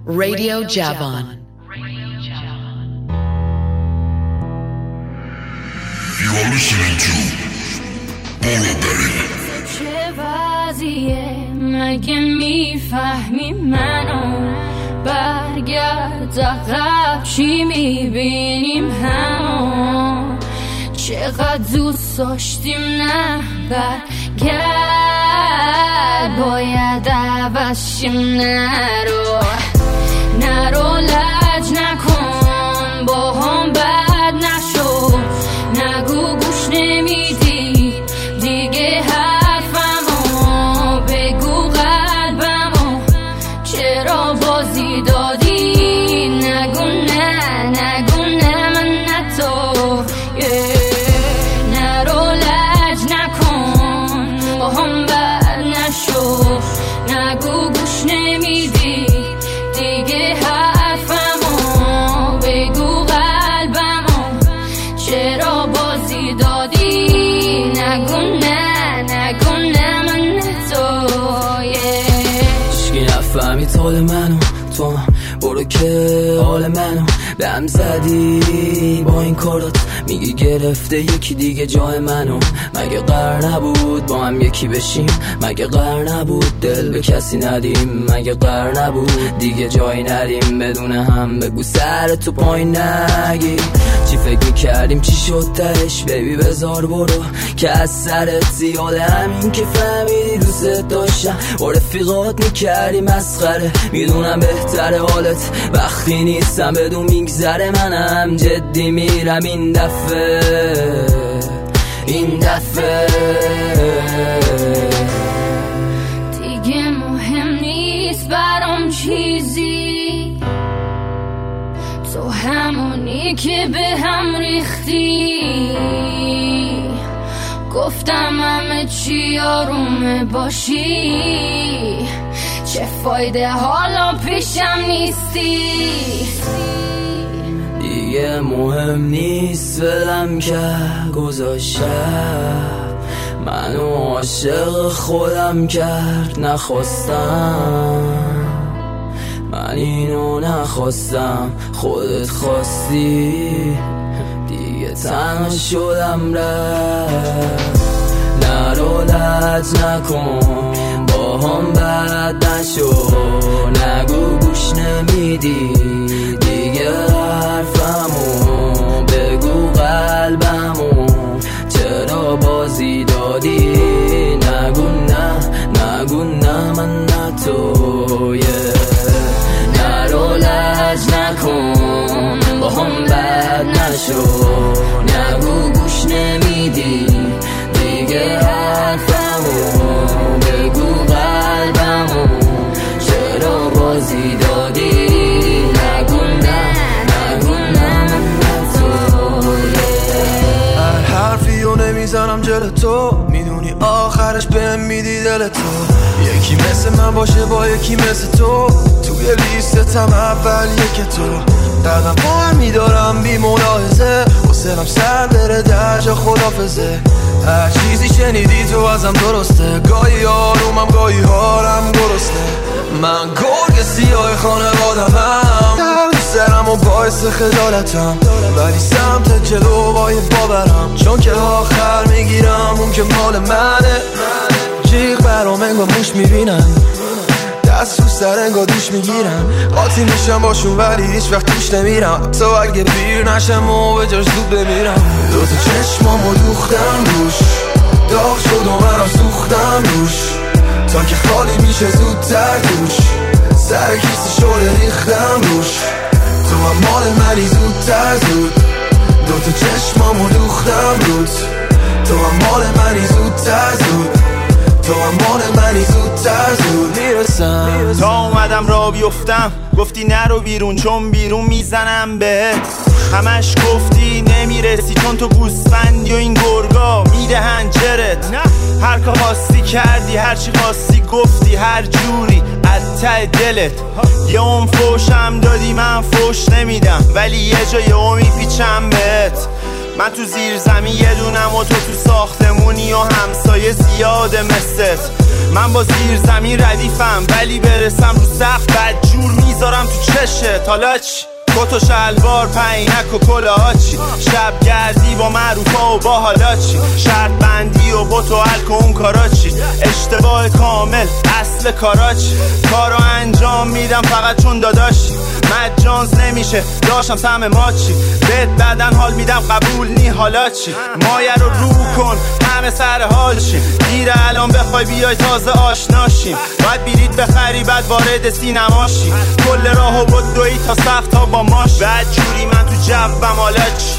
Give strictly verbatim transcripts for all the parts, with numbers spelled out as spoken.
Radio Javan. You are listening to Boroberry. چه وضعیه مگه میفهمی منو برگرد عقب چی میبینیم همو چقدر دوست داشتیم نه برگرد باید عوض شیم نرو نرو لج نکن با هم بد نشو نگو گوش نمیدی دیگه حرفمو بگو قلبمو چرا بازی دادی نگو نه نگو نه من نه تو نرو لج نکن با هم بد نشو نگو گوش نمیدی دیگه حرفمو بگو قلبمو چرا بازی دادی نگو نه نگو نه من نه تو هیچکی نفهمی حال منو تو برو که حال منو به هم زدی با این کارات میگی گرفته یکی دیگه جای منو مگه قرار نبود با هم یکی بشیم مگه قرار نبود دل به کسی ندیم مگه قرار نبود دیگه جایی ندیم بدون هم بگو سر تو پایین نگی چی فکر میکردیم چی شد تهش بیبی بذار برو که از سرت زیاده همین که فهمیدی دوست داشتم با رفیقات میکردی مسخره میدونم بهتره حالت وقتی نیستم بدون میگذره منم جدی میرم این دفعه این دفعه دیگه مهم نیست برام چیزی تو همونی که به هم ریختی گفتم همه چی آرومه باشی چه فایده حالا پیشم نیستی دیگه مهم نیست ولم که گذاشتم منو عاشق خودم کرد نخواستم من اینو نخواستم خودت خواستی دیگه تنها شدم رفت نرو لج نکن با هم بد نشو نگو گوش نمیدی دیگه حرفمو بگو قلبمو چرا بازی دادی نگو نه نگو نه من نه تو نرو لج نکن با هم بد نشو نگو گوش نمیدی دیگه حرفمو بگو قلبمو چرا بازی دادی نگو نه نگو نه من نه تو هر حرفیو نمیزنم جل تو میدونی آخرش بهم میدی دل تو یکی مثل من باشه با یکی مثل تو توی لیستم اول یک تو قدم با هم میدارم بی ملاحظه حسنم سر بره درجا خدافزه هر چیزی شنیدی تو ازم درسته گاهی آرومم گاهی حالم درسته من گرگ سیاه خانوادمم درد سرم و باعث خجالتم ولی سمت جلو باید بابرم چون که آخر میگیرم اون که مال منه جیغ برام انگار موش میبینن دست رو سر انگار دوش میگیرم قاطی میشم باشون ولی هیچ وقت توش نمیرم تو اگه پیر نشم و به جاش زود بمیرم دو تا چشمامو دوختم روش داغ شد و منم سوختم روش تا که خالی میشه زودتر توش سر کیسه شده ریختم روش تو هم مال منی زودتر زود دو تا چشمامو دوختم روش تو هم مال منی زودتر زود تو هم مال منی زودتر زود میرسم تا اومدم را بیفتم گفتی نرو بیرون چون بیرون میزنم بهت همش گفتی نمیرسی چون تو گوسفندی و این گرگا میدهن جرت هر کا خواستی کردی هر چی خواستی گفتی هر جوری از ته دلت یه اون فوشم دادی من فوش نمیدم ولی یه جا یه اون میپیچم بهت من تو زیر زمین یه دونم و تو تو ساختمونی و همسایه زیاده مثل من با زیر زمین ردیفم ولی برسم رو سقف بدجور میذارم تو چشت. حالا چی؟ کت و شلوار پینک و کلاهاچی شب گردی با معروفا و با حالا چی شرط بندی و بوت و الک و اون کاراچی اشتباه کامل اصل کاراچی کارو انجام میدم فقط چون داداشی مجانز نمیشه داشتم سم ماچی بهت بدن حال میدم قبول نی حالا چی مایه رو رو کن همه سر حال چی دیره الان بخوای بیای تازه آشناشیم باید بیرید بخری بعد وارد سینماشی کل راهو بدوی تا سقف تا با ماش بعد جوری من تو جوم حالا چی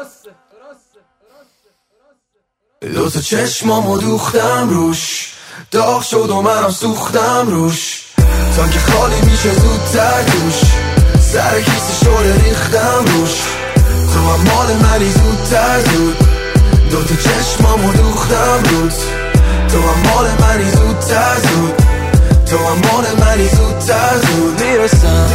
دو تا چشمامو دوختم روش داغ شد و منم سوختم روش تا که خالی میشه زودتر دوش سر کیسه شوره ریختم روش تو هم مال منی زودتر زود دو تا چشمامو دوختم روز تو هم مال منی زودتر زود تو هم مال منی زودتر زود میرسم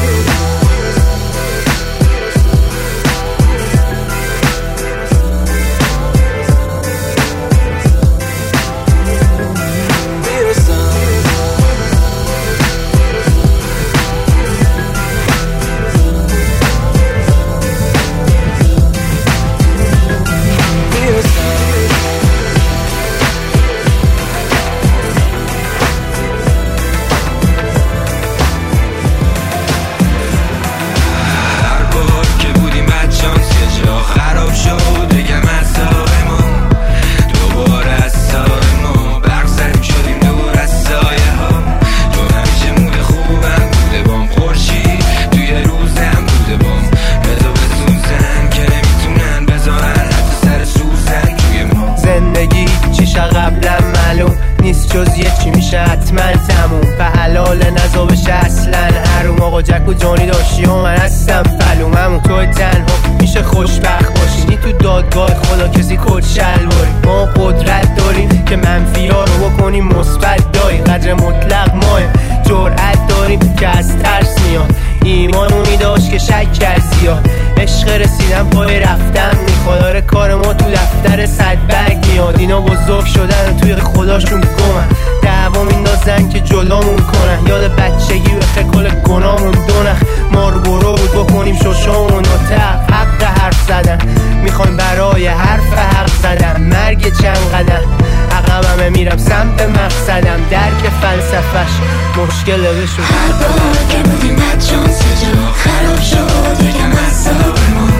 جز یه چی میشه حتما تموم به حلال نزا بشه اصلا حروم آقا جک و جانی داشتی و من هستم فلوممون توی تنها میشه خوشبخت باشی نی تو دادگاه خدا کسی کد شلواری ما قدرت داریم که منفی ها رو بکنیم مثبت داری قدر مطلق ماه جرأت داریم که از ترس میاد ایمانونی داشت که شک کرد زیاد عشق رسیدن پای رفتن میخواد کار ما تو دفتر صد برگ میاد اینا بزرگ شدن توی خداشون گمن دعوا میندازن که جلامون کنن یاد بچگی به کل گنامون دونخ ما رو برو بود بکنیم ششامون نتق حق حرف زدن میخوایم برای حرف حق زدن مرگ چند قدم عقبمه میرم سمت مقصدم درک فلسفش مشکل بشو هر بار که بودیم بدجانس یه جا خراب شد یکم حسابمون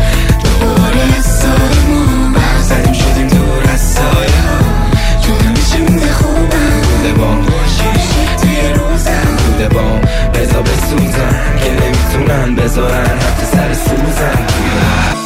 دوباره حسابمون برزدیم شدیم دور از سایه ها چون همیشه مونده خوبم بوده بام خوشی توی روزم بوده بام بزا بسوزن که نمیتونن بذارن حتی سر سوزن توی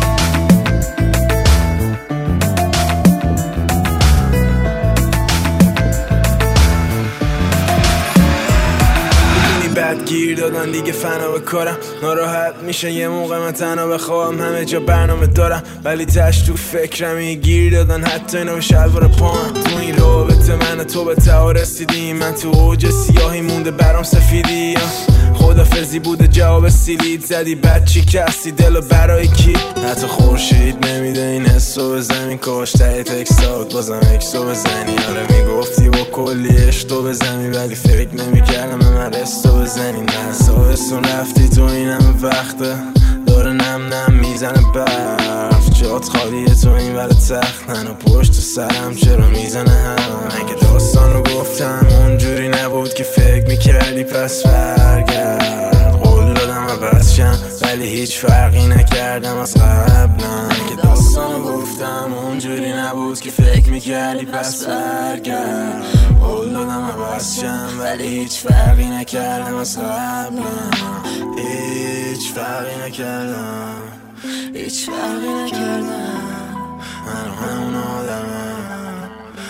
گیر دادن دیگه فنا به کارم ناراحت میشه یه موقع من تنها بخوام همه جا برنامه دارم ولی تش تو فکرمی گیر دادن حتی اینا به شلوار پام تو این رابطه من تو به ته رسیدیم من تو اوج سیاهی مونده برام سفیدی خدافزی بوده جواب سیلید زدی بد چی کسی دلو برای کی حتی خورشید نمیده این حسو بزنی کاش ته تکستات بازم اکسو بزنی آره میگفتی با کلی اشتو بزنی ولی فکر نمیکردم من رستو بزنی نه سایستون رفتی تو این همه وقته داره نم نم میزنه برف جات خالیه تو این ور تخت نه پشت تو سرم چرا میزنه هم من که داستانو گفتم اونجوری نبود که فکر میکردی پس برگرد قول دادم عوض شم ولی هیچ فرقی نکردم از قبلا که داستانو گفتم اونجوری نبود که فکر میکردی پس برگرد قول دادم عوض شم ولی هیچ فرقی نکردم از قبلا هیچ فرقی نکردم هیچ فرقی نکردم من همون آدمم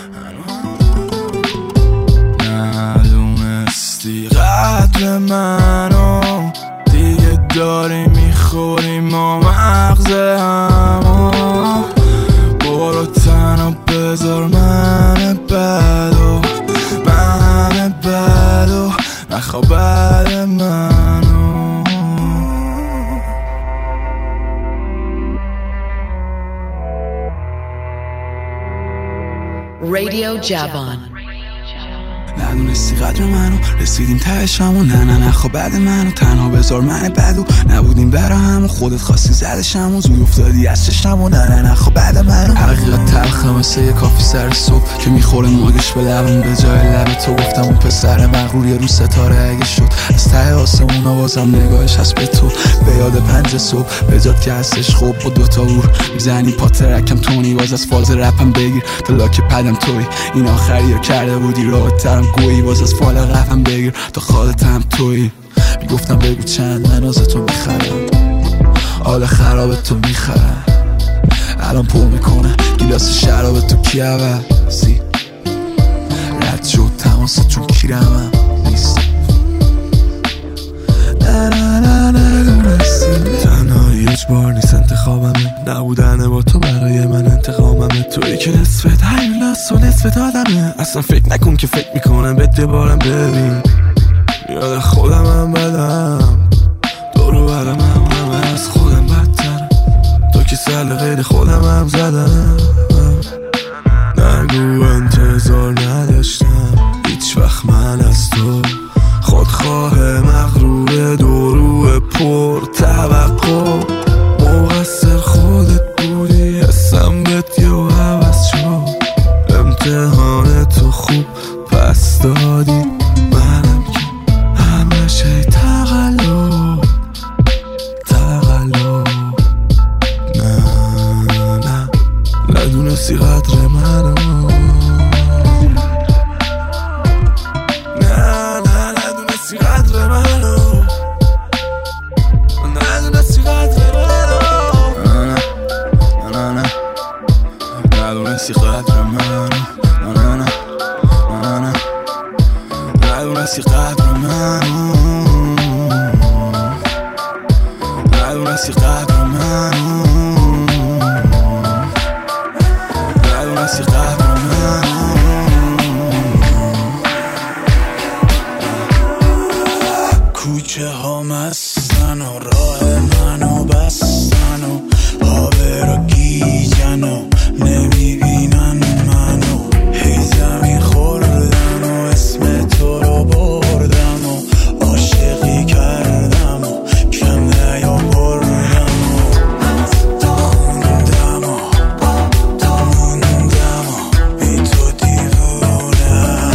ندونستی قدر منو دیگه داری میخوری ما مغز همو برو تنها بذار من بدو من بدو نخوا بد منو رادیو جوان. ندونستی قدر منو، رسیدیم تهشم و نه نه نه خب بعد منو تنها بذار من بدو نبودیم برا هم و خودت خواستی زدشم و زوی افتادی از چشم و نه نه نه خب بعد منو. حقیقت تلخه مثل یه کافی سر صبح که میخوره موجش به لبم، به جای لب تو گفتم اون پسر مغرور یه رو ستاره اگه شد از ته آسمون آوازم نگاهش هست به تو، به یاد پنج صبح به جاد که هستش خوب با دوتا ور میزنی پا ترکم تونی باز از فاز رپم بگیر تا لاک پدم توی این آخری رو کرده بودی راه ترم گویی باز از فال قفم بگیر تا خالتم توی میگفتم بگو چند من از تو میخرم حال خراب تو میخرم الان پر میکنه گیلاس شراب تو کی عوضی رد شد تماس چون کیرمم نیست نه نه نه نه دونستی تنهایی اجبار نیست انتخابمه نبودن با تو برای من انتقاممه توی که نصفت هیولاس و نصفت آدمه اصلا فکر نکن که فکر میکنم به دبارم ببین یاد خودمم بدم دورو برم همه از خودم بدترم تو که سل غیر خودم هم زدم نگو انتظار نداشتم هیچ وقت من از تو خودخواه مغرور دورو پر توقع مقصر خودت بودی حسم بهت یه و عوض شد امتحان تو خوب پس دادی منم که همه شی تقلب تقلب نه نه ندونستی قدر منو نه نه ندونستی قدر منو ندونستی قدر منو نه نه نه ندونستی قدر منو نه نه نه نه ندونستی قدر منو ندونستی قدر منو ندونستی قدر منو کوچه ها مستن و راه منو بستن و آبه را گیجن و نمیبینن منو هی زمین خوردم و اسم تو رو بردم و عاشقی کردم و کم نیا بردم و موندم و موندم و بی تو دیوونم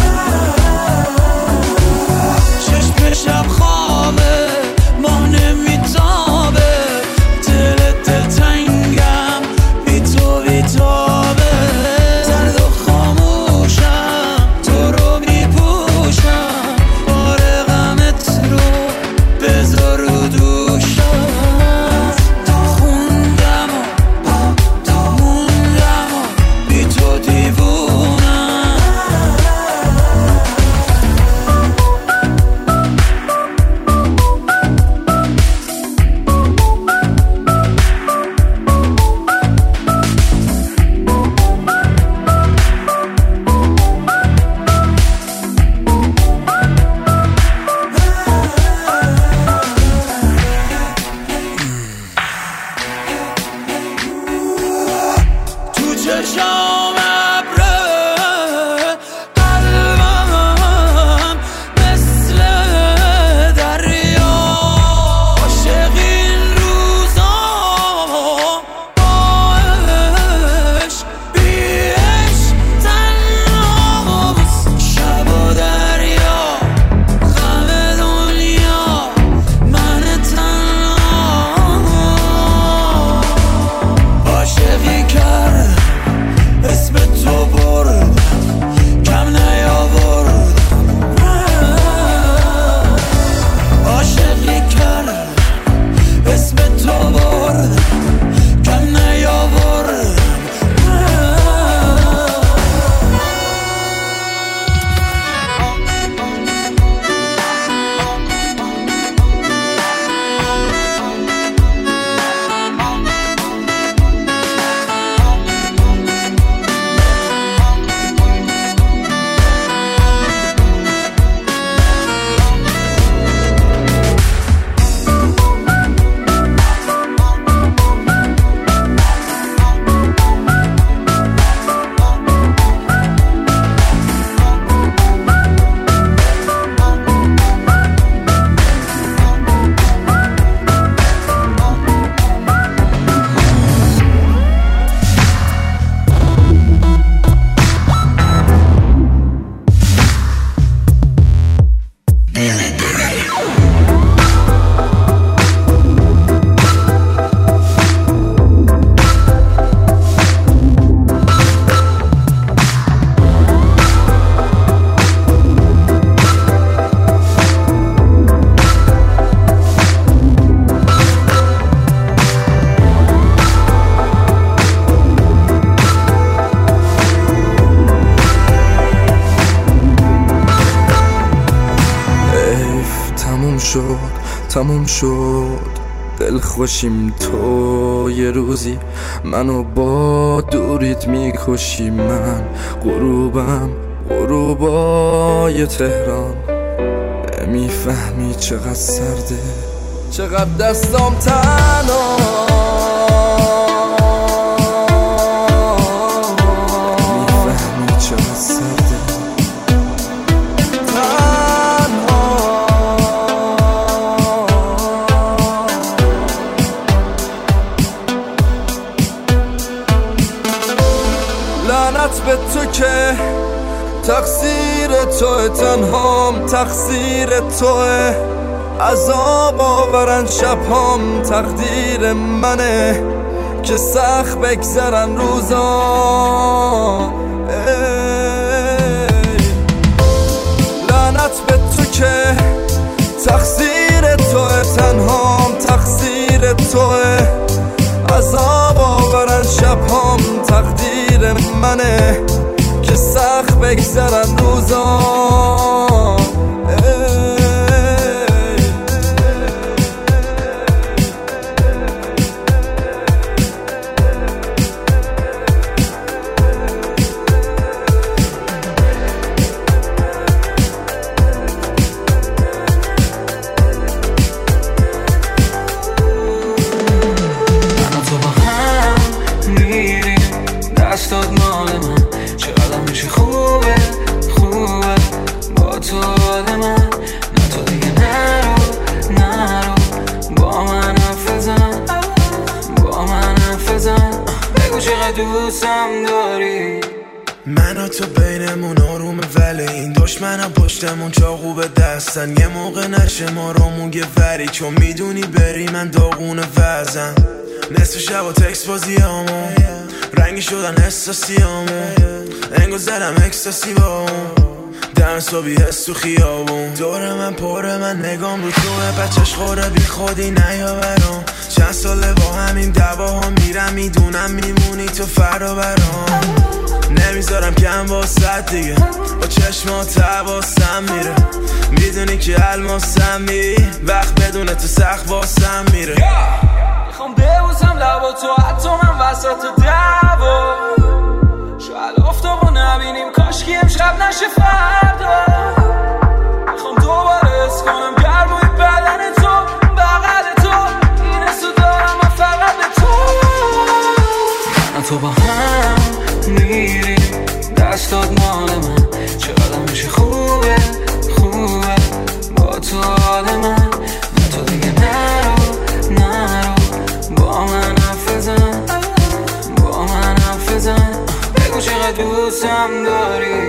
چشم شب خوابه ما نمیتابه تموم شد تموم شد دل خوشیم تو یه روزی منو با دوریت میکشی. من غروبم غروبای تهران، نمیفهمی چقدر سرده چقدر دستام تنها. نمیفهمی چقدر سرده لعنت به تو که تقصیر توه، تنهام تقصیر توه. عذاب آورن شبهام تقدیر منه که سخت بگذرن روزا. لعنت به تو که تقصیر توه، تنهام تقصیر توه. عذاب آورن شبهام تقدیر منه که سخت بگذرن روزا. دستات مال من چقدر میشه خوبه خوبه با تو حال من. نه تو دیگه نرو نرو با من حرف بزن با من حرف بزن. بگو چقدر دوستم داری. من و تو بینمون آرومه ولی این دشمنم پشتمون چاقو به دستن. یه موقع نشه ما رامون یه وری چون میدونی بری من داغون وزن. نصف شب و تکس بازی همون رنگی شدن احساسی همون. انگو زدم اکستاسی با اون دم صبحی هست تو خیابون. دور من پره من نگام رو توه بچهش خوره بی خودی نیا برام. چند ساله با همین دعواها میرم میدونم میمونی تو فردا برام. نمیذارم کم واسد دیگه با چشمات حواسم میره. میدونی که الماسم می وقت بدون تو سخت واسم میره. میخوام ببوسم لبا تو حتی من وسط دعوا. شاید آفتابو نبینیم کاشکی امشب نشه فردا. میخوام دوباره حس کنم گرمای بدن تو بغل تو. این حسو دارم من فقط به تو. من تو با هم میریم دستات مال من چقدر میشه خوبه خوبه با تو حال من. نه تو دیگه نرو نرو با من حرف بزن با من حرف بزن. بگو چقدر دوستم داری.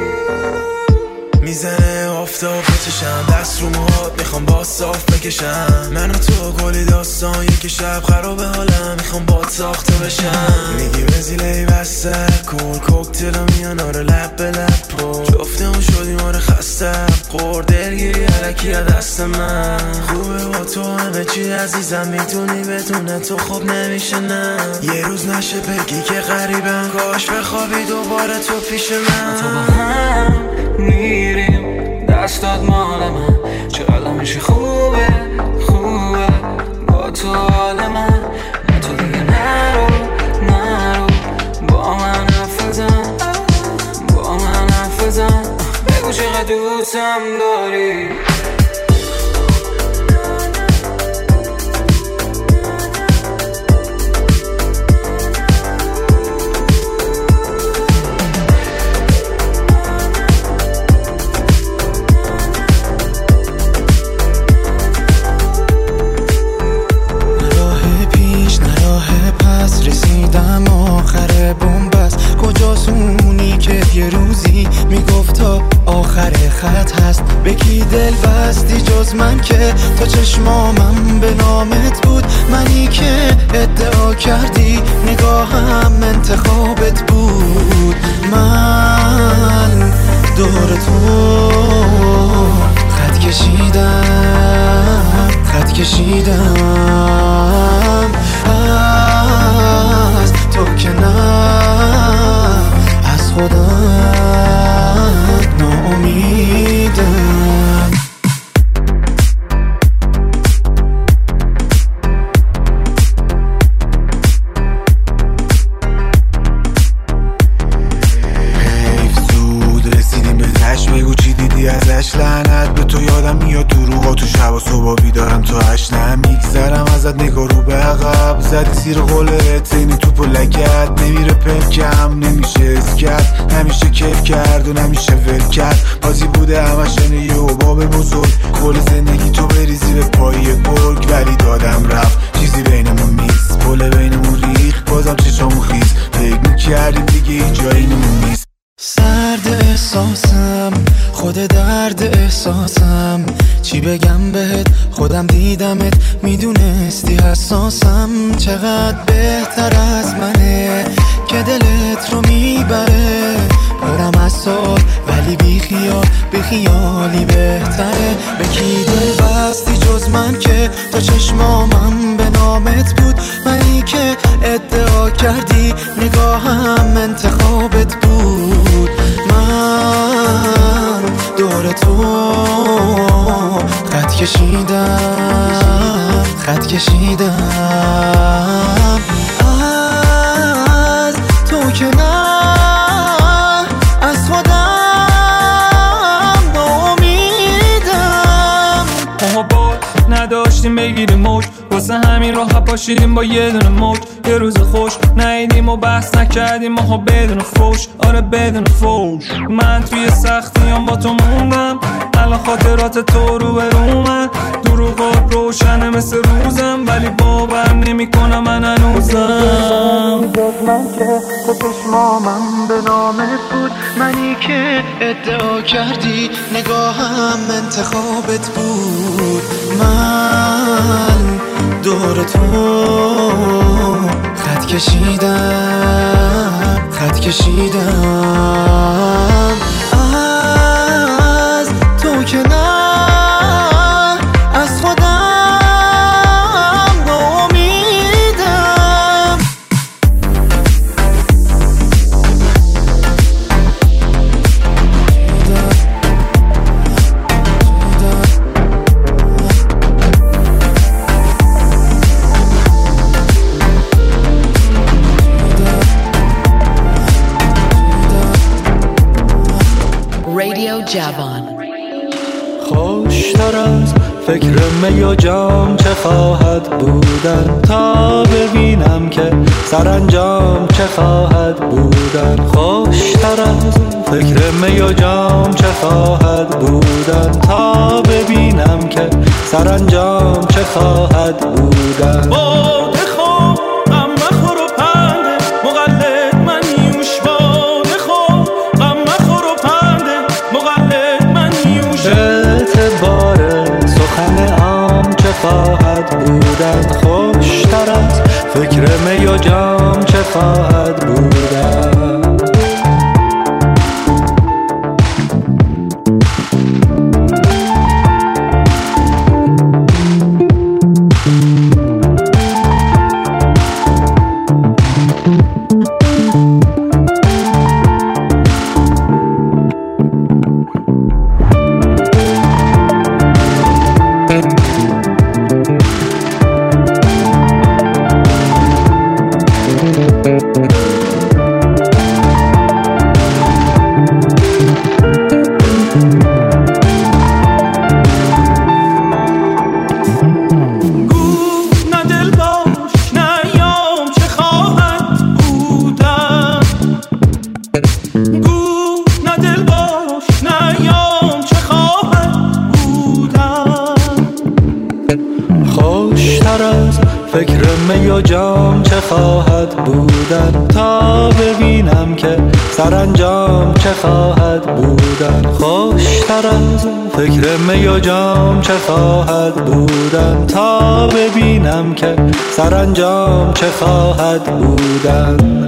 میزنه آفتاب به چشم دست رو موهات میخوام با صاف بکشم. من و تو گلی داستان یک شب خراب حالم میخوام با ساخته بشم. میگی وزیله بسته کن کوکتل میان آره لب به لب پر جفتمون شدیم آره خسته خور دلگیری علکی دست من. خوبه با تو همه چی عزیزم میتونی بدون تو خوب نمیشه نه. یه روز نشه بگی که غریبم کاش بخوابی دوباره تو پیش من. تو با هم میریم دستات مال من چقدر میشه خوبه خوبه با تو حال من. نه تو دیگه نرو نرو با من حرف بزن با من حرف بزن. بگو چقدر دوستم داری. رسیدم آخر بومبست کجاست اونی که یه روزی میگفت تا آخر خط هست. به کی دل بستی جز من که تو چشمامم به نامت بود. منی که ادعا کردی نگاهم انتخابت بود. من دور تو خط کشیدم خط کشیدم از تو که نه از خودم ناامیدم. شب و صبح بیدارم تو هشت نمیگذرم ازت نگاه رو به عقب زدی سیر قولت اینی توپ و لگت نمیره پنکم نمیشه اسکت نمیشه کیف کرد و نمیشه ول کرد بازی بوده همشنه یه حباب بزرگ کل زندگی تو بریزی به پای گرگ ولی دادم رفت چیزی بینمون نیست پله بینمون ریخ بازم چشامون خیز فکر میکردیم دیگه هیچ جایی نمون نیست سرد احساسم خود درد احساسم چی بگم بهت خودم دیدمت میدونستی حساسم چقدر بهتر از منه که دلت رو میبره پرم از سال ولی بی خیال بی خیالی بهتره به کی دل بستی جز من که تا چشمامم به نامت بود منی که ادعا کردی نگاهم انتخابت بود من دور تو خط کشیدم خط کشیدم از تو که نه از خودم ناامیدم ما با نداشتیم بگیریم موج واسه همین راه پاشیدیم با یه دونه موج یه روز خوش نهیدیم و بحث نکردیم ماها بدون فوش آره بدون فوش من توی سختیام با تو موندم الان خاطرات تو رو برومن دروغات روشنه مثل روزم ولی باور نمی کنم من هنوزم من که تو چشمامم به نامت بود منی که ادعا کردی نگاهم انتخابت بود من دور تو خط کشیدم خط کشیدم از تو که نه از خودم ناامیدم رادیو جوان خوشتر از فکر می و جام چه خواهد بودن تا ببینم که سرانجام چه خواهد بودن خوشتر از فکر می و جام چه خواهد بودن تا ببینم که سرانجام چه خواهد بودن خواهد بودن خوشتر از فکر می و جام چه خواهد بودن فکر می و جام چه خواهد بودن تا ببینم که سرانجام چه خواهد بودن خوشتر از فکر می و جام چه خواهد بودن تا ببینم که سرانجام چه خواهد بودن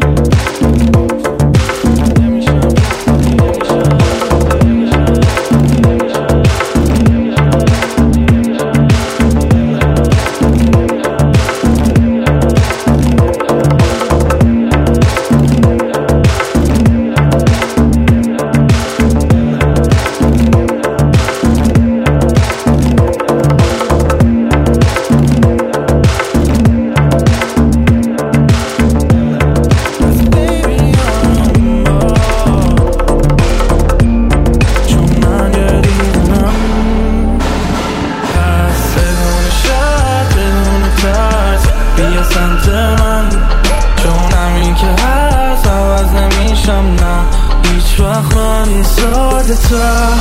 Baby سمت من، چون همین که هست عوض نمیشم نه هیچ وقت. من ساده تر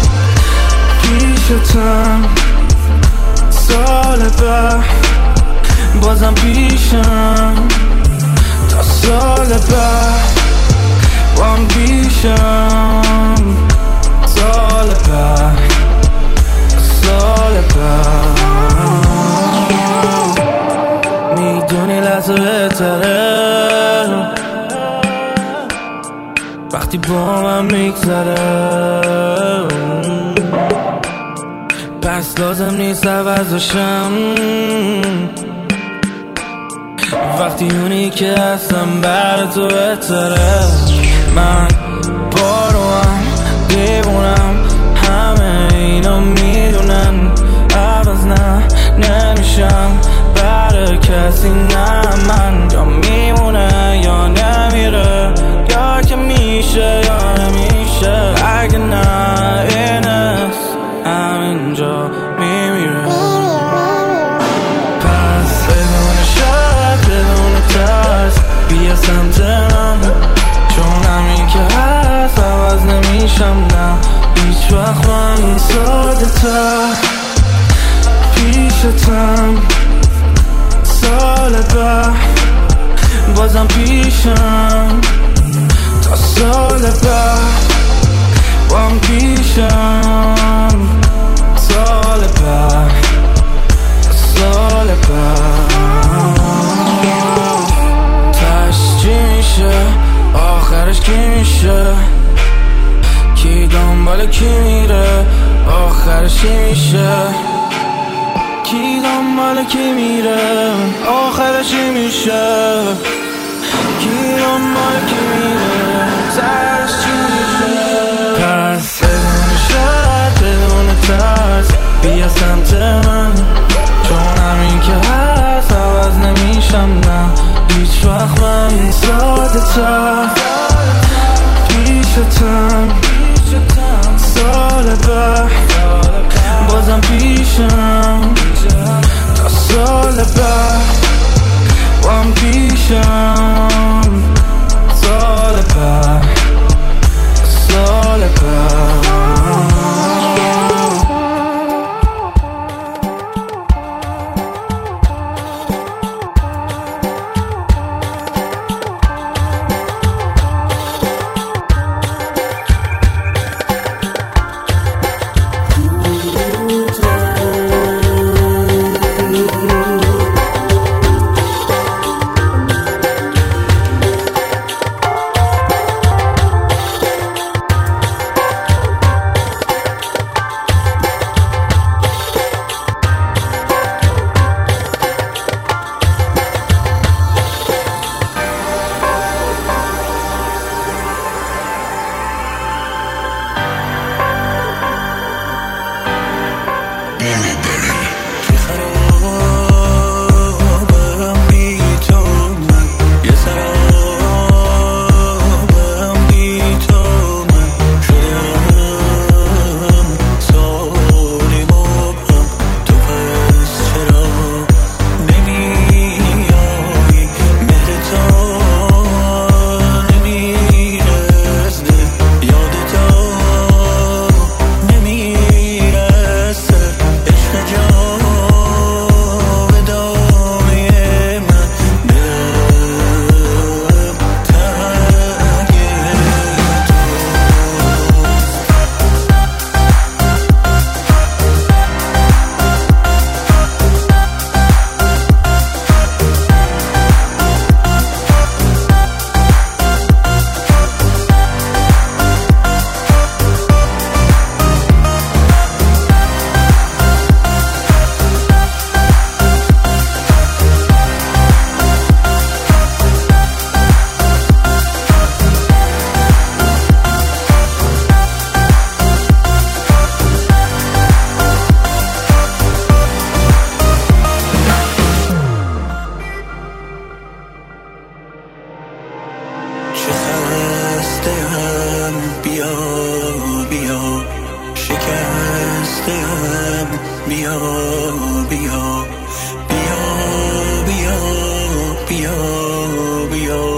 پیشتم، سال بعد بازم پیشم، تا سال بعد بام پیشم، سال بعد سال بعد. میدونی لحظه بهتره وقتی با من میگذره، پس لازم نیست عوضشم وقتی اونی که هستم بر تو بهتره. من باروم دیوونم همه اینا میدونن، عوض نه نمیشم برای کسی نه. من یا میمونه یا نمیره، یا که میشه یا نمیشه، اگه نه این است همینجا میمیره. پس بدون شک بدون ترس بیا سمت من، چون همین که هست عوض نمیشم نه هیچ وقت. من ساده تر پیشتم، سال بعد بازم پیشم، تا سال بعد بام پیشم، سال بعد سال بعد. تاش چی میشه آخرش کی میشه، کی دنبال کی میره آخرش چی میشه، کی دنبال کی میره آخرش چی میشه، کی دنبال کی میره سرش چی میشه. پس بدون شک بدون ترس بیا سمت من، چون همین که هست عوض نمیشم نه هیچ وقت. من ساده تر پیشتم، سال بعد بازم پیشم، تا سال بعد بام پیشم، سال بعد سال بعد. بیا بیا بیا بیا بیا بیا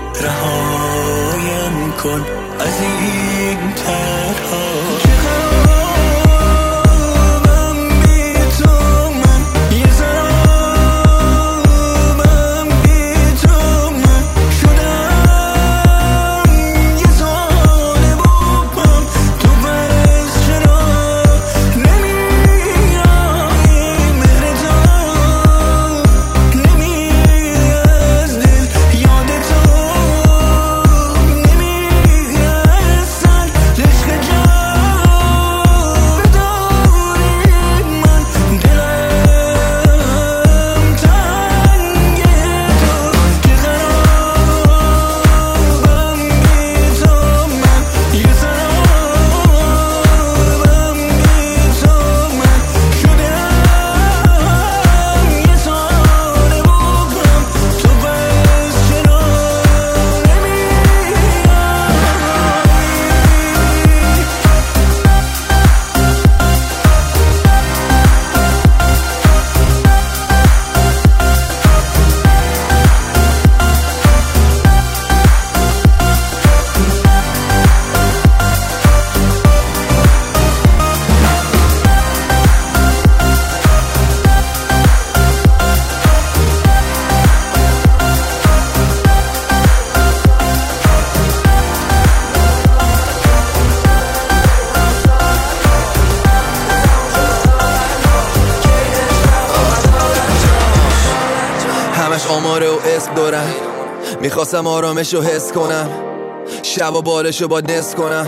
رهایم کن از این ترها. آماره و اسم دارم، میخواستم آرامشو حس کنم، شب و بالشو با نس کنم،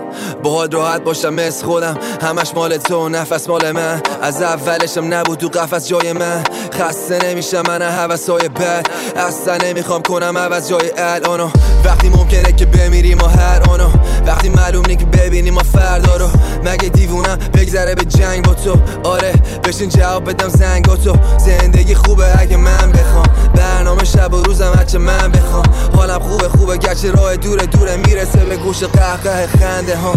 باهات راحت باشم مثل خودم. همش مال تو نفس مال من، از اولشم نبود تو قفس جای من. خسته نمیشم من هوسای بد، اصلا نمیخوام کنم عوض جای الانو. وقتی ممکنه که بمیریم ما هر آنو، وقتی معلوم نی که ببینیم ما فردا رو. مگه دیوونم بگذره به جنگ با تو؟ آره بشین جواب بدم زنگا تو. زندگی خوبه اگه من بخوام، برنامه شب و روزم هرچه من بخوام. حالم خوبه خوبه گرچه راه دوره دوره، میرسه به گوش قهقه خنده ها.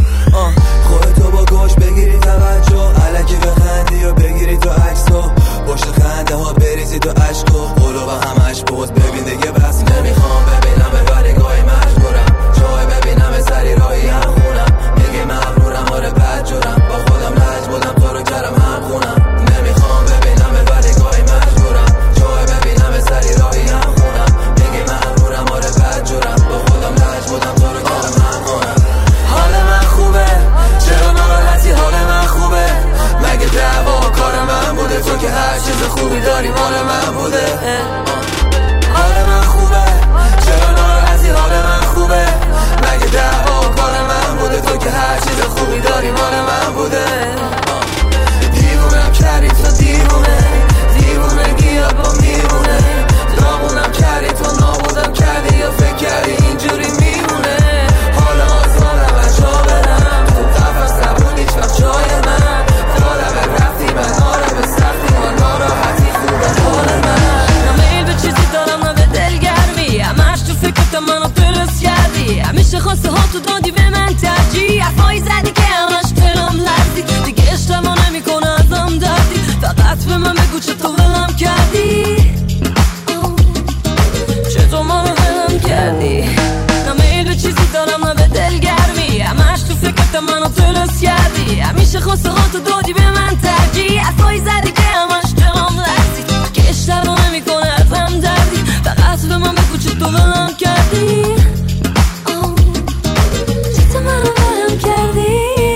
خودتو با گوش بگیری توجه، الکی بخندی و بگیری تو عکسو، باشه خنده ها بریزی تو عشق و قلوب همش بوز. ببین دیگه بس نمیخوام ببینم به برگاهی مجبورم، جای ببینم سری راهی هم خونم. میگه مغرورم آره بد جورم، با خودم لج بودم تو رو کردم هم خونم. نمیخوام ببینم به برگاهی مجبورم، جای ببینم سری راهی هم خونم. میگه مغرورم آره بد جورم، با خودم لج بودم تو رو کردم هم خونم. حال من خوبه چرا ناراحتی؟ حال من خوبه مگه دعوا کار من بوده؟ تو که هر چیز خوبی داری مال من بوده. حال من خوبه چرا ناراحتی؟ حال من خوبه مگه دعوا کار من بوده؟ تو که هر چیز خوبی داری مال من بوده. دیوونم کردی تو دیوونه، دیوونه گیاد با میمونه. نامونم کردی تو نابودم کردی، یا فکر کردی اینجوری میمونه. حالا آزادم از جا برم، تو قفص نبود هیچ وقت جای من. دارم رفتی من آره به سختی، من ناراحتی خوبه حال من. نه میل به چیزی دارم نه به دلگرمی، همش تو فکرت منو درست کردی. همیشه خواسته ها تو دادی به من ترجیح، حرفایی زدی که همش دلم لرزی. دیگه اشتباه نمیکنه ازم دردی، فقط به من بگو چطور ولم کردی، چطور منو ولم کردی. نه میل به چیزی دارم نه به دلگرمی، همش تو فکرت منو درست کردی. همیشه خواسته ها تو دادی به من ترجیح، حرفایی زدی که همش دلم لرزی. دیگه اشتباه نمیکنه ازم دردی، فقط به من بگو چطور ولم کردی، چطور منو ولم کردی.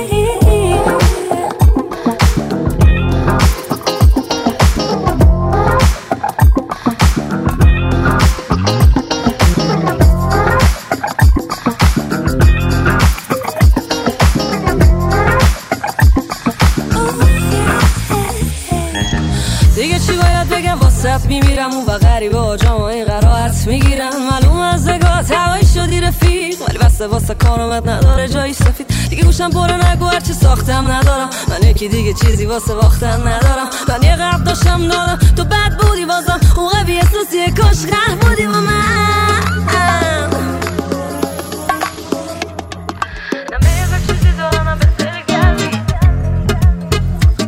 دیگه چی باید بگم واسط میمیرم اون و غریبه ها جامعه قرائت میگیرم. معلوم از نگاهت هوایی شدی رفیق، ولی بسته واسه کارامت نداره جایی سفید. دیگه گوشم پره نگو هرچی ساختم ندارم، من یکی دیگه چیزی واسه واختن ندارم. من یه قبل داشتم دادم تو بد بودی بازم، اون قبی احساسیه کاش غرق بودی با من.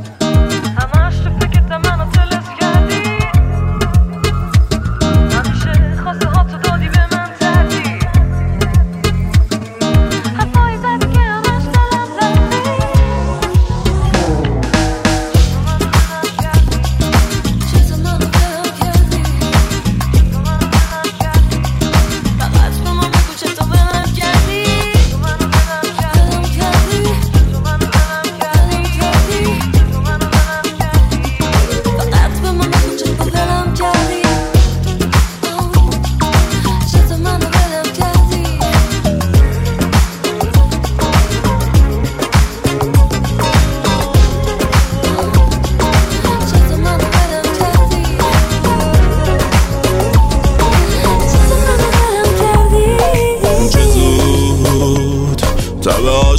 همیشه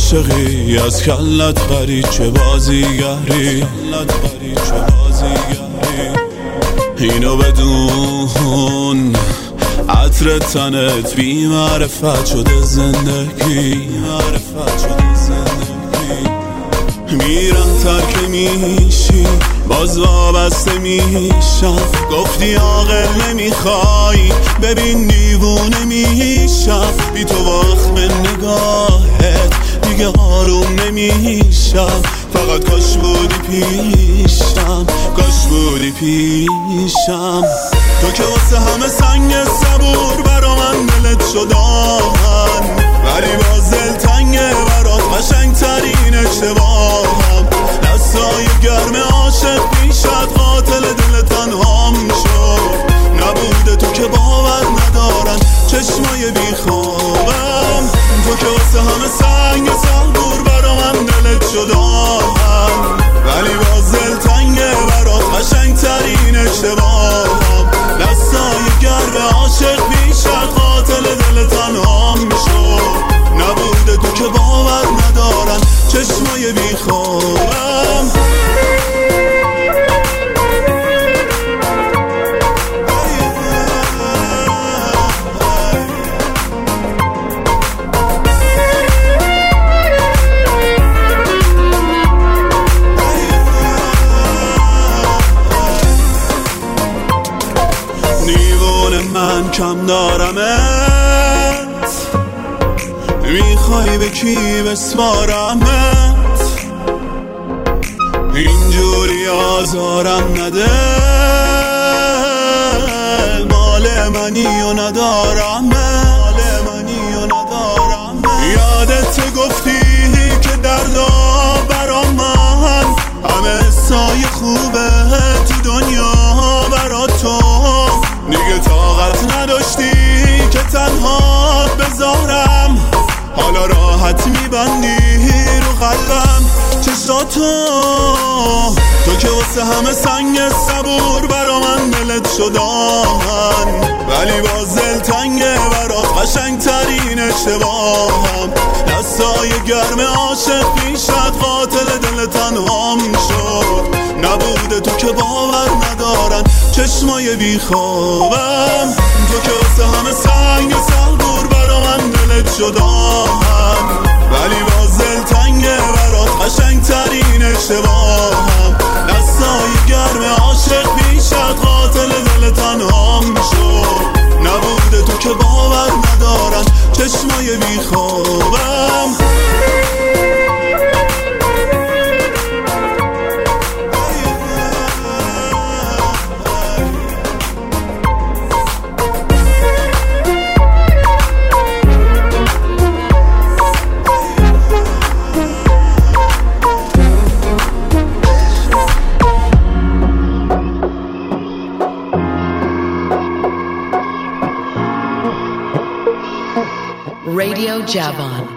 عاشقی از کلت پرید چه بازیگری اینو بدون عطر تنت بی معرفت شده زندگی میرم ترک میشی باز وابسته میشم گفتی عاقل نمیخوای ببین دیوونه میشم بی تو وقت به نگاهت دیگه آروم نمیشم فقط کاش بودی پیشم کاش بودی پیشم تو که واسه همه سنگ صبور برا من دلت شدن ولی باز دلتنگه برات قشنگ ترین اشتباهم دستای گرم عاشق پیشت قاتل دل تنهام شد نبوده تو که باور ندارن چشمای بیخوابم تو که واسه همه سنگ صبور برا من دلت شدن ولی باز دلتنگه برات قشنگ ترین اشتباهم دستای گرم عاشق پیشت قاتل دل تنهام شد نبوده تو که باور ندارن چشمای بیخوابم دیوونه من کم دارمت میخوای به کی بسپارمت اینجوری آزارم نده مال منی و ندارم یادت گفتی که دردا برا من همه سای خوبه تو دنیا برا تو دیگه طاقت نداشتی که تنها بذارم حالا راحت میبندی رو قلبم چشاتو تو که واسه همه سنگ صبور برا من دلت شدن ولی باز دلتنگه برات قشنگ ترین اشتباهم دستای گرم عاشق پیشت قاتل دل تنهام شد نبوده تو که باور ندارن چشمای بیخوابم تو که واسه همه سنگ صبور برا من دلت شدن ولی باز دلتنگه برات قشنگ ترین اشتباهم دستای گرم عاشق پیشت قاتل دل تنهام شد نبوده تو که باور ندارن چشمای بیخوابم رادیو جوان.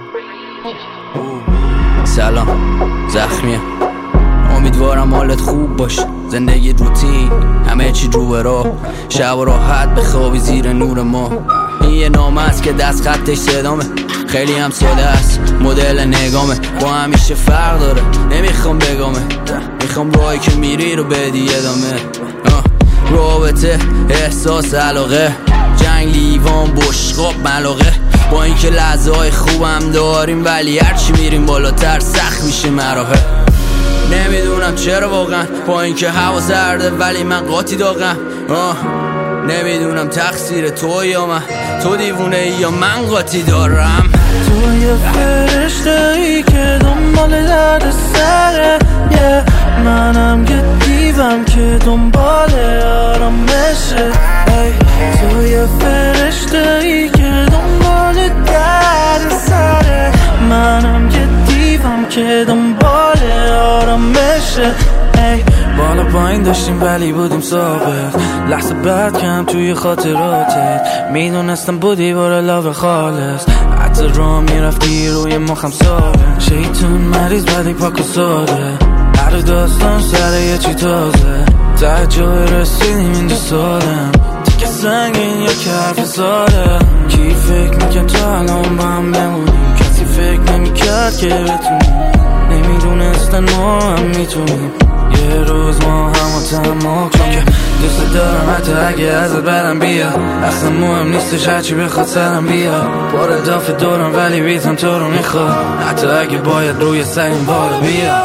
سلام، زخمیه، امیدوارم حالت خوب باشه. زندگی روتین، همه چی رو به راه، شب و راحت بخوابی زیر نور ما. این یه نامه است که دست خطش صدامه، خیلی هم ساده است مدل نگامه، با همیشه فرق داره، نمیخوام بگامه، میخوام راهی که میری رو بدی ادامه. رابطه، احساس، علاقه، جنگ، لیوان، بشقاب، ملاقه، با اینکه لحظه های خوبم داریم ولی هرچی میریم بالاتر سخت میشه مراحل. نمیدونم چرا واقعا، با اینکه هوا سرده ولی من قاطی داغم. آه نمیدونم تقصیر تو یا من، تو دیوونه ای یا من قاطی دارم. تو یه فرشته ای که دنبال درد سره، yeah. منم یه دیوم که دنبال آرامشه. تو یه فرشته ای که دنبال درد سره، منم یه دیوم که دنبال آرامشه. بالا پایین داشتیم ولی بودیم ثابت، لحظه بعد کم توی خاطراتت میدونستم بودی بار لاو خالص. حتی را میرفتی روی مخم ساده، شیطون مریض ولی پاک و ساده، هر داستان سر یه چی تازه. تا جای رسیدیم این دو سالم، تیکه سنگین یا که حرف ساده. کی فکر میکن تا الان با هم بمونیم، کسی فکر فکر نمیکرد که بتونیم، نمیدونستن ما هم میتونیم یه روز ما همو تمام کنیم. که دوست دارم حتی اگه ازت برم بیا، اصلا مهم نیستش هرچی بخواد سرم بیا. بار دافه دورم ولی بیتم تو رو میخواد، حتی اگه باید روی سریم بارو بیا.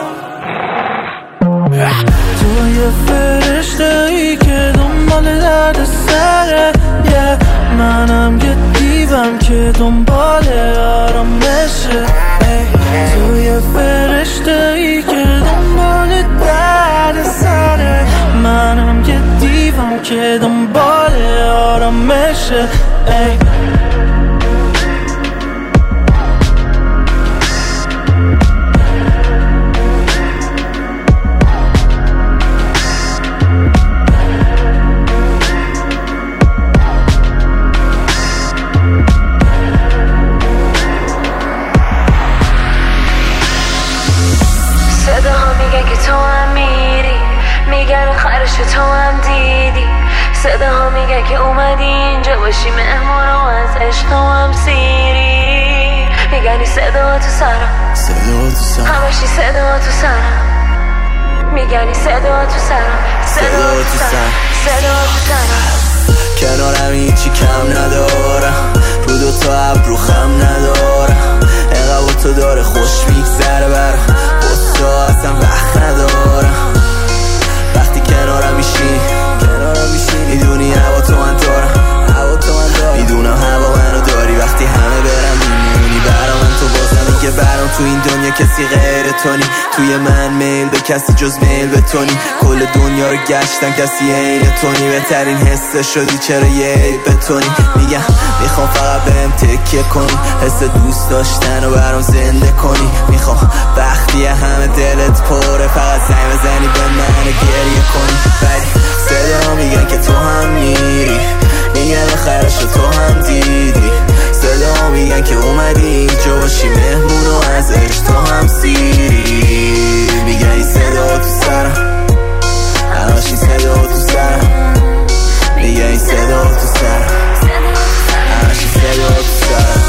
تو یه فرشته ای که دنبال درد سره، yeah. منم یه دیوم که دنبال آرامشه. تو یه فرشته ای که دنبال درد سره، منم یه دیوم که دنبال آرامشه. تو هم دیدی صداها میگه که اومدی اینجا باشی مهمون و از عشق هم سیری. میگنی صدا تو سرم، صدا تو سرم، همشی صدا تو سرم. میگنی صدا تو سرم، صدا تو سرم، صدا تو سرم. کنارم هیچی کم ندارم، رو دو تا ابرو خم ندارم. انقدر تو داره خوش میگذره برم، بس تو اصلا وقت ندارم. وقتی کنارم میشینی کنارم میشینی میدونی هوا تو من دارم، هوا تو من دارم. میدونم هوا منو داری، وقتی همه برم میمونی برا من. تو بازم که برام تو این دنیا کسی غیر تو نی، توی من میل به کسی جز میل به تو نی. کل دنیا رو گشتم کسی عین تو نی، بهترین حس شدی چرا یه عیب به تو نی. میگم میخوام فقط بهم تکیه کنی، حس دوست داشتن رو برام زنده کنی. میخوام وقتی همه دلت پره فقط زنگ بزنی به من گریه کنی. ولی صدا میگن که تو هم میری، میگن آخرش تو هم دیدی. صدا میگن که اومدی اینجا باشی مهمون و از عشق تو هم سیری. میگن این صدا تو سرم، همش این صدا تو سرم. میگن این صدا تو سرم، همش این صدا تو سرم.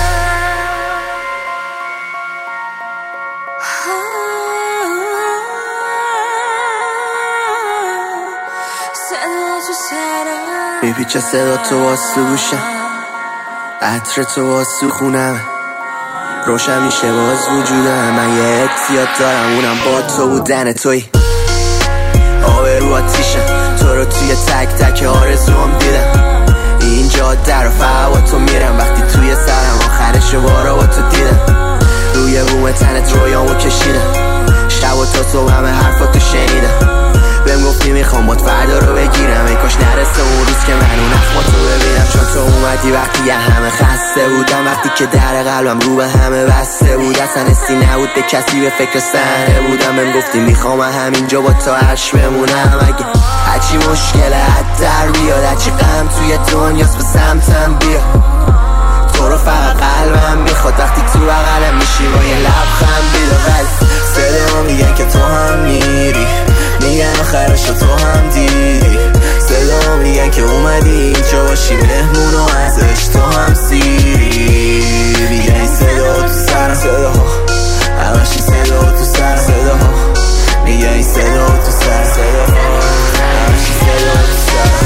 میپیچه صدا تو واسه گوشم، عطر تو واسه خونم، روشن میشه باز وجودم. من یه احتیاط دارم اونم با تو بودن توی. آبرو آتیشم تو رو توی تک تک آرزوام دیدم. این جاده رو فقط با تو میرم، وقتی توی سرم آخرش بارا با تو دیدم. روی بوم تنت رویامو کشیدم، شب و تا صبح همه حرفاتو شنیدم. بهم گفتی میخوام بات فردا رو بگیرم، ای کاش نرسه اون روز که من اون اخماتو ببینم. چون تو اومدی وقتی یه همه خسته بودم، وقتی که در قلبم رو به همه بسته بود. اصلا حسی نبود به کسی، به فکر صحنه بودم. بهم گفتی میخوام همینجا با تو عرش بمونم. اگه هرچی مشکل حد در بیاد، هرچی غم توی دنیاست به سمتم بیا. تو رو فقط قلبم میخواد، وقتی تو بغلم میشی با یه لبخند بیدا. ولی صدا میگن که تو هم میری، میگن آخرش تو هم دیدی. صدا میگن که اومدی اینجا باشی مهمون و از عشق تو هم سیری. میگن این صدا تو سرم، صداها همش این صدا تو سرم. صداها میگن این صدا تو سرم، صداها همش این صدا تو سرم.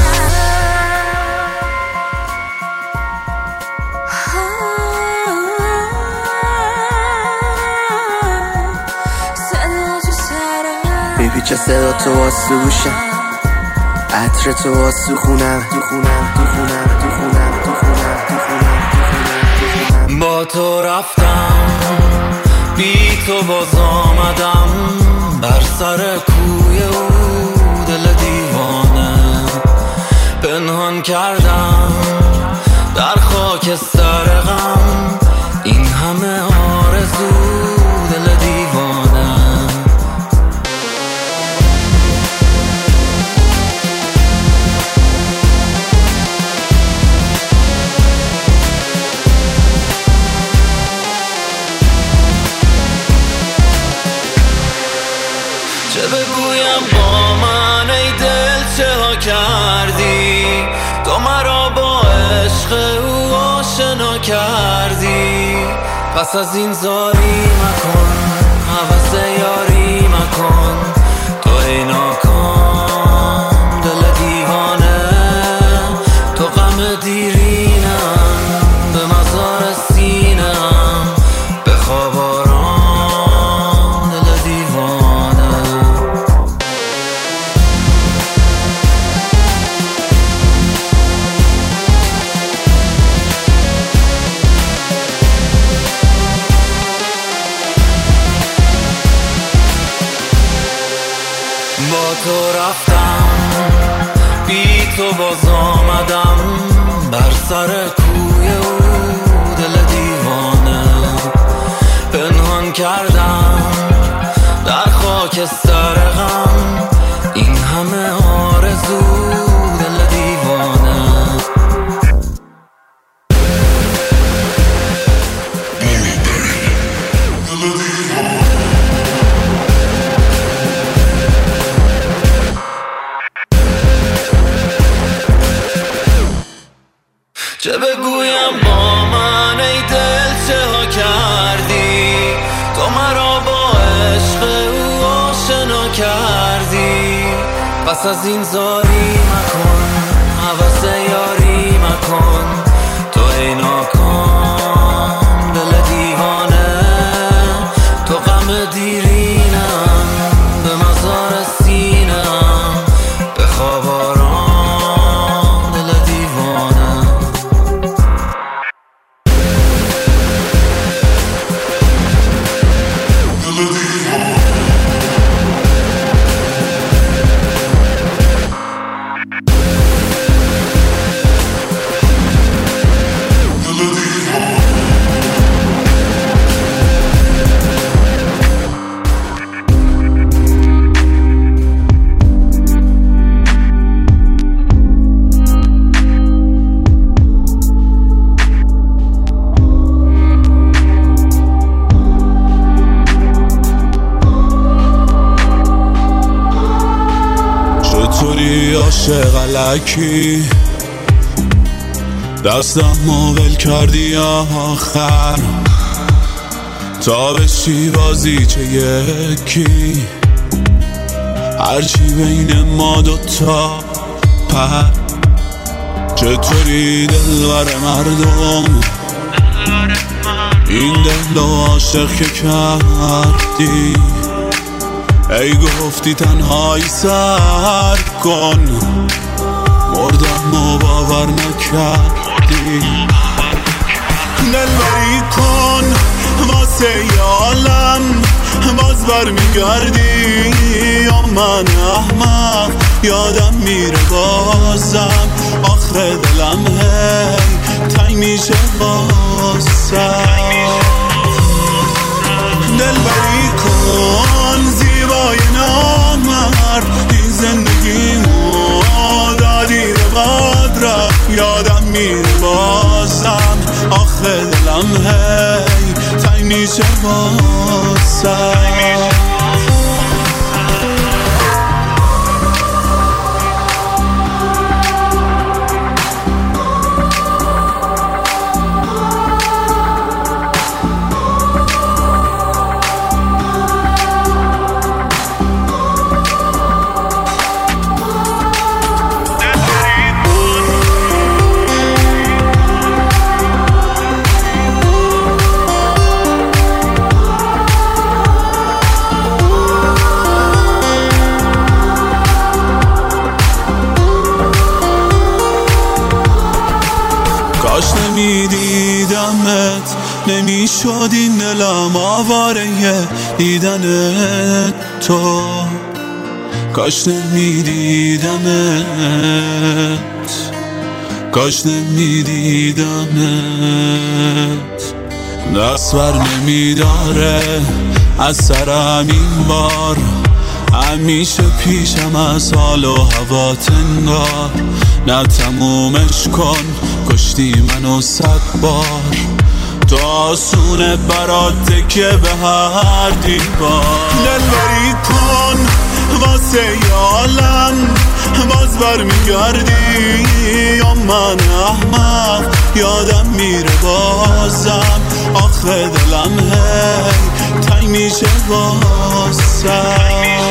میپیچه صدا تو واسه گوشم، عطر تو واسه خونم، تو خونم تو خونم تو خونم تو خونم تو خونم تو خونم. با تو رفتم بی تو باز آمدم، بر سر کوی او دل دیوانه پنهان کردم در خاکستر غم. این همه آرزو دل دیوانه. چه بگویم با پس از این زاری مکن، حوث یاری مکن، تو ای ناکام دل دیوانه، تو غم دیرینم به مزار سینم، بخواب آرام دل دیوانه. با تو رفتم بی تو باز آمدم بر سر کوی او دل دیوانه، پنهان کردم در خاکستر غم این همه آرزو دل دیوانه. چه بگویم با من ای دل چه ها کردی، تو مرا با عشق او آشنا کردی. پس از این زاری مکن، حوث یاری مکن، تو ای ناکام دل دیوانه، تو غم دیرینم به مزار سینم، بخواب آرام دل دیوانه. چطوری عاشق الکی دستم موبل کردی آخر، تا بشی بازی چه یکی، هرچی بین ما دوتا پر. چطوری دلبر مردم این دل و عاشق که کردی، ای گفتی تنهایی سر کن، مردم و باور نکردی. دلبری کن واسه یالم باز برمیگردی، یا من احمق یادم میره بازم، آخر دلم هی تنگ میشه بازم. دلبری کن زیبای نامرد، این زندگیمو دادی به باد رفت، یادم میره بازم، آخه دلم هی تنگ میشه بازم. کاش نمیدیدمت نمیشد این دلم آواره دیدن تو، کاش نمیدیدمت، کاش نمیدیدمت. دست بر نمیداره از سرم این بار، همیشه پیشم از حال و هوا تنگار. نه تمومش کن کشتی منو صد بار، تو آسونه برات تکیه به هر دیوار. دلبری کن واسه یالم باز برمیگردی یا من احمق یادم میره بازم آخه دلم هی تنگ میشه واسم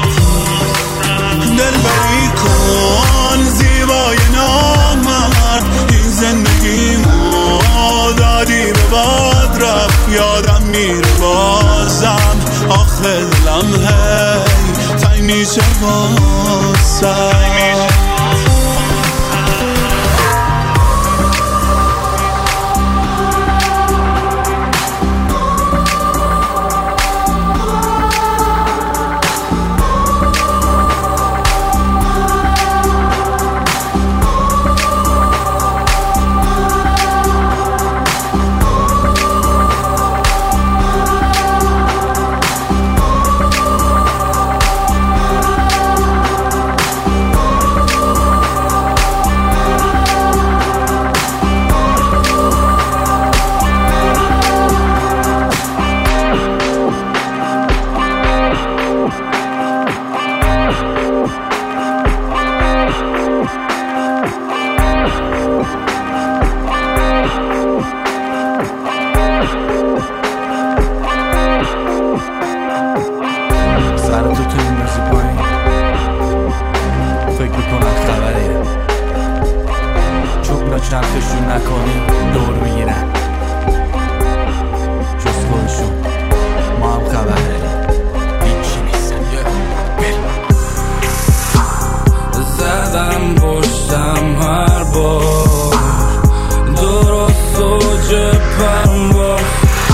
دل بری کن زیبای نامرد این زندگیمو دادی به باد رفت یادم میره بازم آخه دلم هی تنگ میشه واسم چرخشون نکنیم دور میگیرن جز خودشون ما هم خبر داریم هیچی نیستم زدم پشتم هر بار درست و جپم باش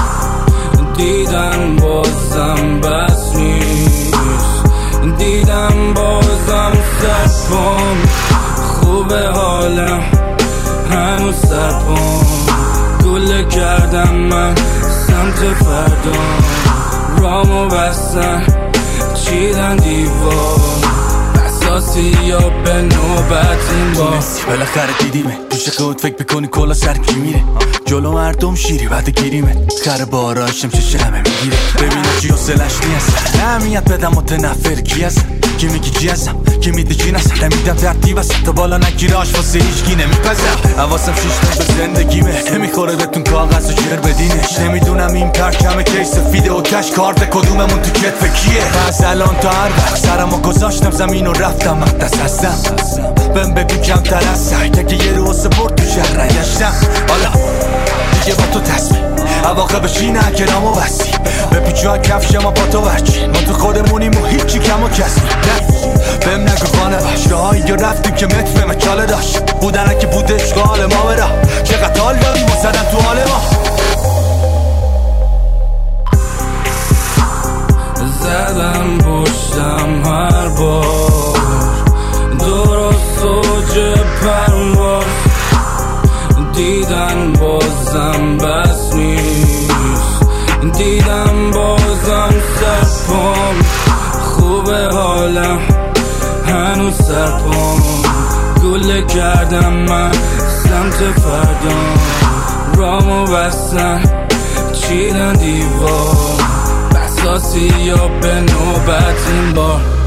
دیدن بازم بس نیست دیدم بازم سرپام خوبه حالم هنوز سرپام گله کردم من سمت فردا رامو بستن چیدن دیوار اساسی یا به نوبت این بار بالاخره دیدیمه دوش خود فکر بکنی کلا سر کی میره جلو مردم شیری بعد گیریمه خر باراشم چه شمه میگیره ببینه چی حسلش نیست نمیاد بدم متنفر کی هستم کی میگی چی هستم کی میده چی نستم نمیدم ترتیب است تا بالا نگیره آشفاسه هیچکی نمیپزم حواسم شیشتن به زندگیمه نمیخوره بهتون کاغذ و شعر بدینش نمیدونم این پرچم کیس سفیده و کش کارت کدوممون تو کتف کیه از الان تا هر وقت سرمو گذاشتم زمین و رفتم مقدس هستم بهم بگو کمتر از سر که یه رو سپورت تو شهر نگشتم حالا دیگه با تو تصمیم عواقب شینه کرامو بستی به پیچوها کفش ما با تو برچی ما تو خودمونیم و هیچی کم و کسی بهم نگو خانه باش راهایی که رفتیم که متر مچاله داشت بودنه که بود اشغال ما برا چقدر حال داریم و زدن تو حال ما زدم پشتم هر بار درست و جپم باش دیدن بازم بس نیست دیدم بازم سرپام خوبه حالم هنوز سرپام گله کردم من سمت فردا رامو بستن چیدن دیوار بساسی یا به نوبت این بار